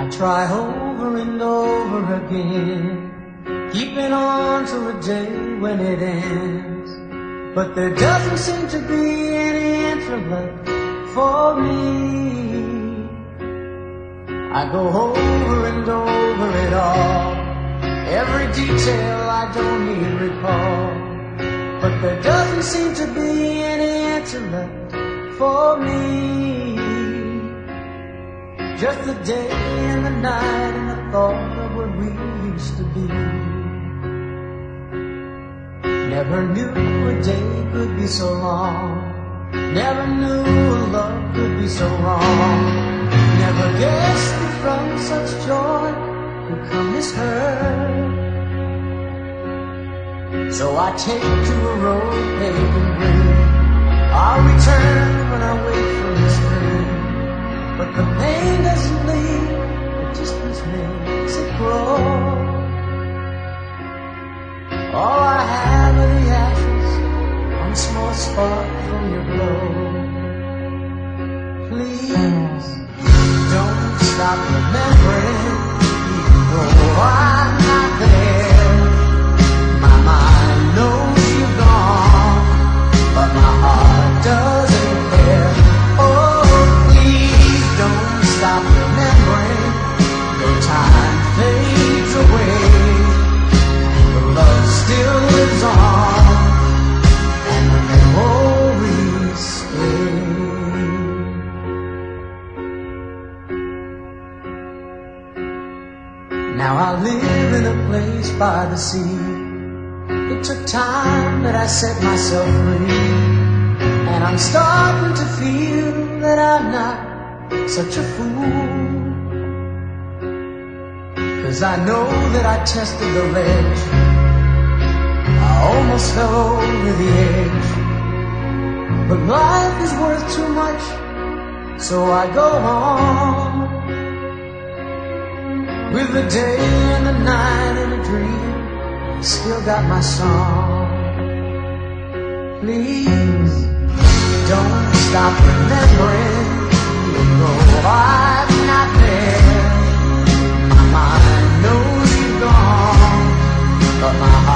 I try over and over again, keeping on to a day when it ends. But there doesn't seem to be any answer left for me. I go over and over it all, every detail I don't even recall. But there doesn't seem to be any answer left for me. Just the day and the night and the thought of what we used to be. Never knew a day could be so long, never knew a love could be so wrong. Never guessed that from such joy could come this hurt. So I take to a road paved in green, I'll return when I wait for this train. But the pain doesn't leave, the distance makes it grow. All I have are the ashes on a small spark from your glow. Please don't stop remembering, even though I'm not there. My mind knows you're gone, but my heart doesn't care. Oh, please don't stop remembering, though time fades away. The love still lives on, and the memories stay. Now I live in a place by the sea. It took time that I set myself free, and I'm starting to feel that I'm not such a fool. 'Cause I know that I tested the ledge, I almost fell over the edge. But life is worth too much, so I go on, with the day and the night and a dream. Still got my song. Please don't stop remembering, even though I'm not there. My mind knows you're gone, but my heart